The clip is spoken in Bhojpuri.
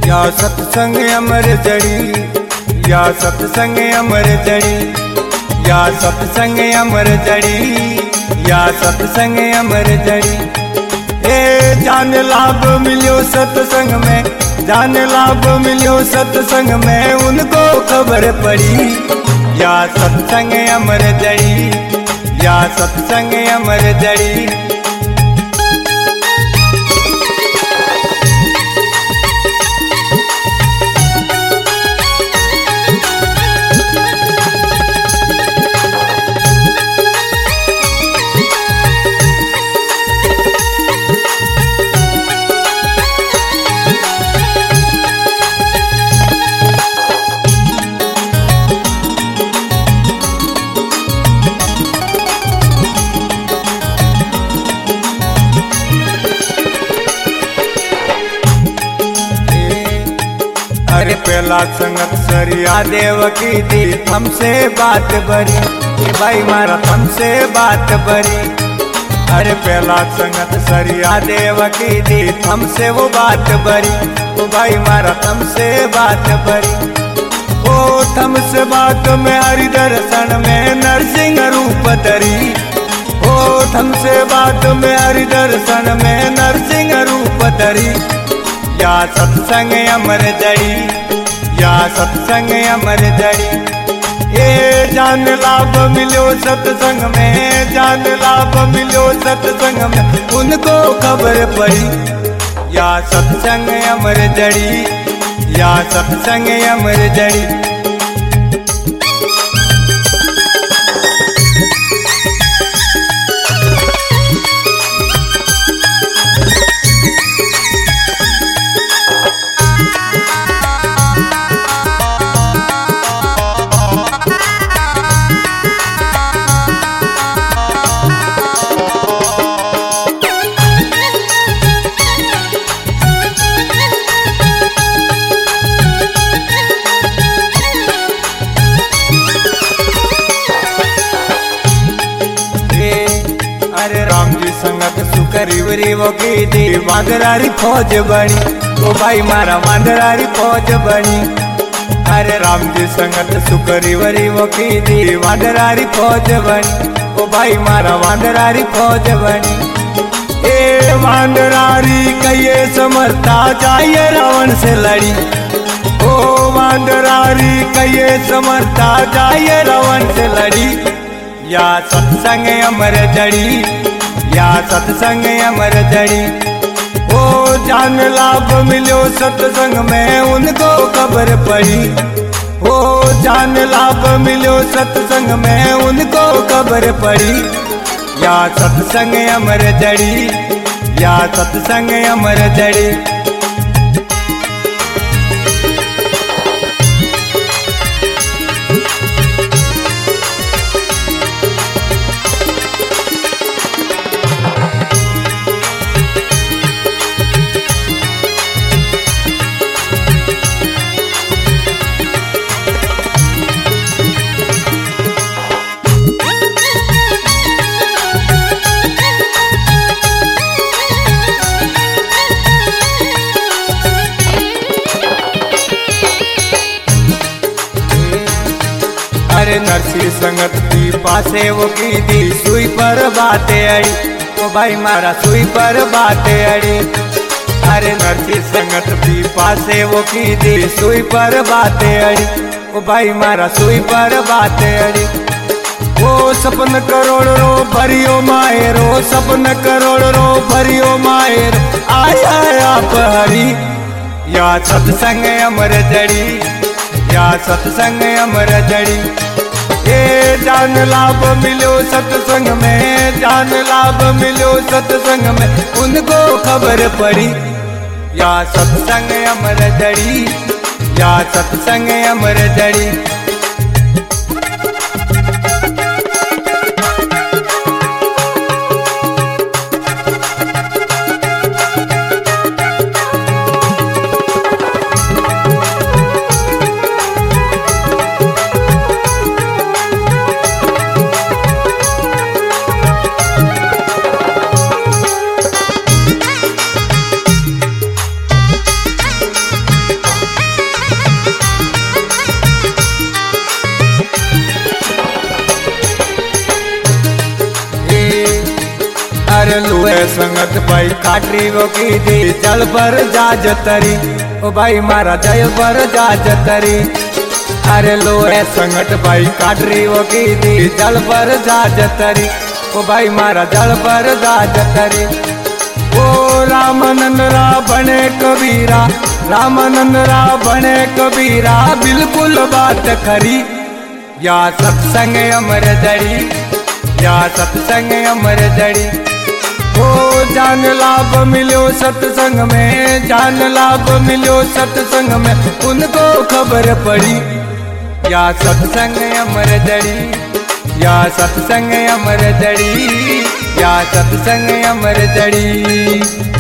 या सत्संग अमर जड़ी, या सत्संग अमर जड़ी, या सत्संग अमर जड़ी, या सत्संग अमर जड़ी। ए जान लाभ मिलो सत्संग में, जान लाभ मिलो सत्संग में, उनको खबर पड़ी। या सत्संग अमर जड़ी, या सत्संग अमर जड़ी। अरे पहला संगत सरिया देव की दी, हमसे बात बरी, भाई मारा हमसे बात बरी। अरे पहला संगत सरिया देव की दी, हमसे वो बात बरी, वो भाई मारा हमसे बात बरी। ओ हमसे बात में हरि दर्शन में नरसिंह रूप धरी, ओ हमसे बात में हरि दर्शन में नरसिंह रूप धरी। या सत्संग अमर जड़ी, या सत्संग अमर जड़ी। ये जान लाभ मिलो सत्संग में, जान लाभ मिलो सत्संग में, उनको खबर पड़ी। या सत्संग अमर जड़ी, या सत्संग अमर जड़ी। अरे राम जी संगत सुकरीवरी वो की दी, मांदरारी फौज बनी, ओ भाई मारा मांदरारी फौज बनी। अरे राम जी संगत सुकरीवरी वो की दी, मांदरारी फौज बनी, ओ भाई मारा मांदरारी फौज बनी। ए मांदरारी कहिए समर्था जाइए रावण से लड़ी, ओ मांदरारी कहिए समर्था जाइए रावण से लड़ी। या सत्संग अमर जड़ी, या सत्संग अमर जड़ी। ओ जान लाभ मिलो सत्संग में, उनको खबर पड़ी। ओ जान लाभ मिलो सत्संग में, उनको खबर पड़ी। या सत्संग अमर जड़ी, या सत्संग अमर जड़ी। अरे नरसी संगत की पासे वो की दी, सुई पर बातें अड़ी, ओ भाई मारा सुई पर बातें अड़ी। अरे नरसी संगत की पासे वो की दी, सुई पर बातें अड़ी, ओ भाई मारा सुई पर बातें अड़ी। ओ सपन करोड़ रो भरियो मायरो, सपन करोड़ रो भरियो मायर, आया आप हरी। या सत्संग अमर जड़ी, या सत्संग अमर जड़ी। ये जान लाभ मिलो सत्संग में, जान लाभ मिलो सत्संग में, उनको खबर पड़ी। या सत्संग अमर जड़ी, या सत्संग अमर जड़ी। अरे लुए संगत भाई काटरी वो की दी जल पर जा जतरी ओ भाई मारा जल पर जा जतरी। अरे लुए संगत भाई काटरी वो की दी जल पर जा जतरी ओ भाई मारा जल पर जा जतरी। ओ रामानंद रा बने कबीरा, रामानंद रा बने कबीरा, बिल्कुल बात खरी। या सत्संग अमर जड़ी, या सत्संग अमर जड़ी। ओ जान लाभ मिलो सत्संग में, जान लाभ मिलो सत्संग में, उनको खबर पड़ी। या सत्संग अमर जड़ी, या सत्संग अमर जड़ी, या सत्संग अमर जड़ी।